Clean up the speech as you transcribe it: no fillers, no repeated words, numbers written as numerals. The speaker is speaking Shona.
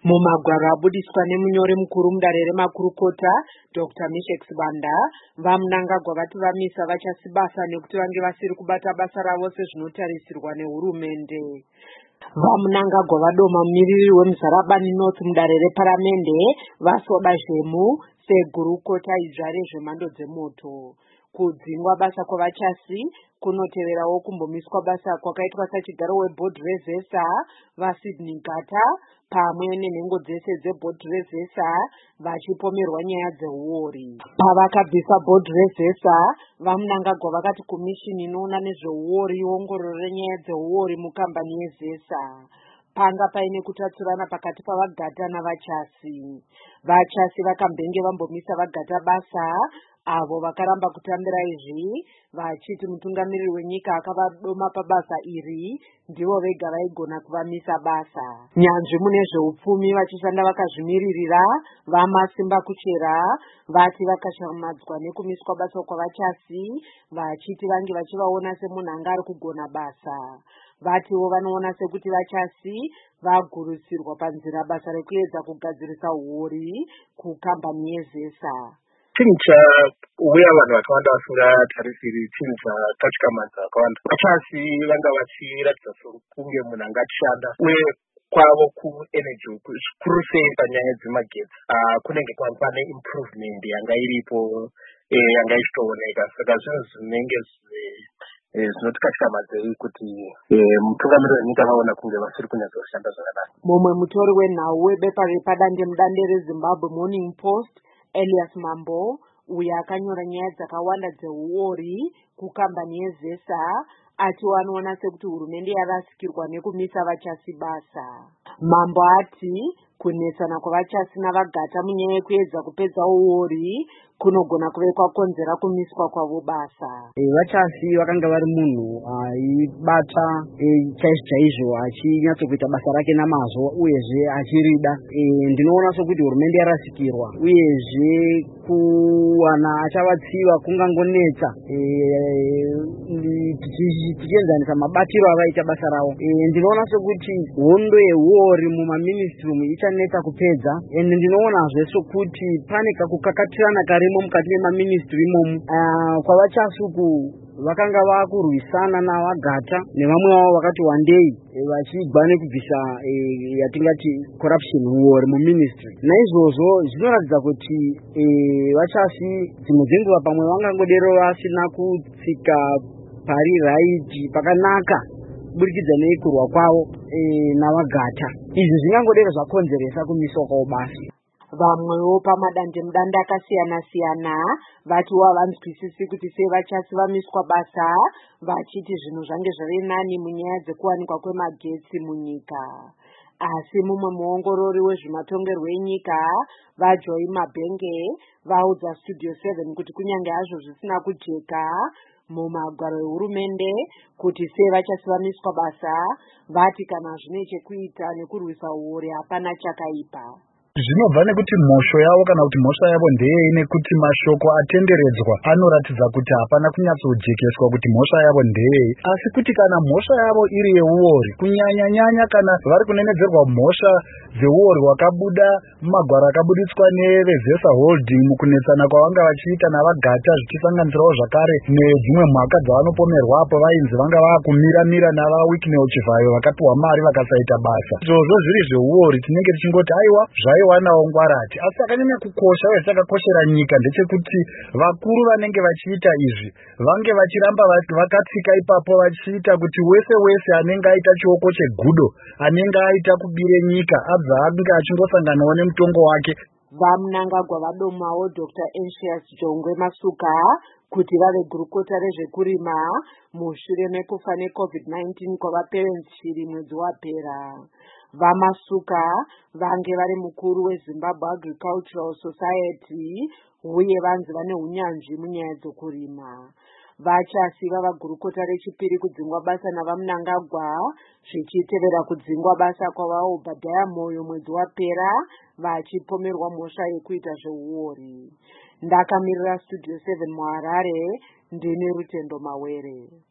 Mumagwaro abudiswa nemunyori mukuru mudare remakurukota Dr. Mishek Sibanda, vaMnangagwa vati vamisa vachasi basa nekuti vange vasiri kubata basa ravo sezvinotarisirwa nehurumende. VaMnangagwa vadoma mumiriri weMuzarabani North mudare reparamende vasoda zvemu segurukota idzva rezvemhando dzemoto. Kudzingwa basa kwavachasi kunoteverawo kumbomiswa basa kwakaitwa sachigaro webhodhi rezesa vaSydney Gata pamwe nenhengo dzese dzebhodhi rezesa vachipomerwa nyaya dzeuori. Pavakabvisa bhodhi rezesa, vaMnangagwa vakati komishini inoona nezveuori iongorore renyaya dzeuori mukambani yezesa. Panga paine kutatsurana pakati pavaGata navachasi. Vachasi vakambenge vambomisa vaGata basa, avo vakaramba kutambira izvi vachiti mutungamiriri wenyika akavadoma pabasa iri ndivo vega vaigona kuvamisa basa. Nyanzvi mune zveupfumi vachishanda vakazvimiririra vaMasimba Kuchera vati vakashamadzwa nekumiswa basa kwavachasi vachiti vange vachivaona semunhu anga ari kugona basa. Vatiwo vanoona sekuti vachasi vagurusirwa panzira basa rekuedza kugadzirisa huori kukambani yezesa. Chinhu chauya vanhu vakawanda vasingatarisiri, chinhu chakatyamadza vakawanda. Vachasi vanga vachiratidza sokunge munhu anga achishanda uye kwavo kuenergy zvikuru sei panyaya dzemagetsi kunenge pane improvement yanga iripo yanga ichitooneka. Saka zvinhu zvinenge zvinotikatyamadza kuti mutungamiriri wenyika vaona kunge vasiri kunyatsoshanda zvakanaka. Mumwe mutori wenhau webepa repadandemudande reZimbabwe Morning Post Elias Mambo, uyo akanyora nyaya dzakawanda dzeuori kukambani yezesa, ati wanoona sekuti hurumende yarasikirwa nekumisa vachasi basa. Mambo ati kunetsana kwavachasi navaGata munyaya yekuedza kupedza uori kunogona kuve kwakonzera kumiswa kwavo basa. Vachasi vakanga vari munhu aibata chaizvo achinyatsokuita basa rake namazvo uyezve achirida. Ndinoona sokuti hurumende yarasikirwa uyezve kuwana achavatsiva kungangonetsa tichienzanisa mabatiro avaita basa ravo. Ndinoona sokuti hondo yehuori mumaministirumu ichanetsa kupedza, ende ndinoonazve sokuti pane kakukakatirana karimo mukati memaministiri imomu. Kwavachasi uku vakanga vakurwisana navaGata nevamwe vavo vakati wandei vachigwa nekubvisa yatingati corruption huori muministry. Naizvozvo zvinoratidza kuti vachasi dzimwe dzenguva pamwe vangangodero vasina kutsika pari raiti pakanaka kuburikidza neikurwa kwavo navaGata. Izvi zvingangodero zvakonzeresa kumiswa kwavo basa. Vamwewo pamadandemudande akasiyana-siyana vati havanzwisisi kuti sei vachasi vamiswa basa, vachiti zvinhu zvange zvave nani munyaya dzekuwanikwa kwemagetsi munyika. Asi mumwe muongorori wezvematongerwo enyika vaJoy Mabhenge vaudza Studio 7 kuti kunyange hazvo zvisina kujeka mumagwaro ehurumende kuti sei vachasi vamiswa basa, vati kana zvine chekuita nekurwisa uori hapana chakaipa. Zvinobva nekuti mhosho yavo kana kuti mhosva yavo ndeyei, nekuti mashoko atenderedzwa anoratidza kuti hapana kunyatsojekeswa kuti mhosva yavo ndeyei. Asi kuti kana mhosva yavo iri yeuori, kunyanya-nyanya kana vari kunenedzerwa mhosva dzeuori hwakabuda mumagwaro akabuditswa nevezesa holding mukunetsana kwavanga vachiita navaGata, zvichisanganisirawo zvakare nedzimwe mhaka dzavanopomerwapo vainzi vanga vakumira-mira navaWicknell Chivayo vakapiwa mari vakasaita basa. Izvozvo zviri zveuori tinenge tichingoti aiwa zvaiwanawo ngwarati. Asi akanyanya kukosha uye chakakoshera nyika ndechekuti vakuru vanenge vachiita izvi vange vachiramba vakatsika ipapo vachiita kuti wese anenge aita chioko chegudo, anenge aita kubire nyika abva ange achingosanganawo nemutongo wake. VaMnangagwa vadomawo Dr. Anxious Jongwe Masuka kuti vave gurukota rezvekurima mushure mekufa neCovid-19 kwavaParents Shiri mwedzi wapera. VaMasuka vange vari mukuru weZimbabwe Agricultural Society uye vanzi vane hunyanzvi munyaya dzokurima. Vachasi vava gurukota rechipiri kudzingwa basa navaMnangagwa, zvichitevera kudzingwa basa kwavavo Obadiah Moyo mwedzi wapera vachipomerwa mhosva yekuita zveuori. Ndakamirira Studio 7 muHarare, ndini Rutendo Mawere.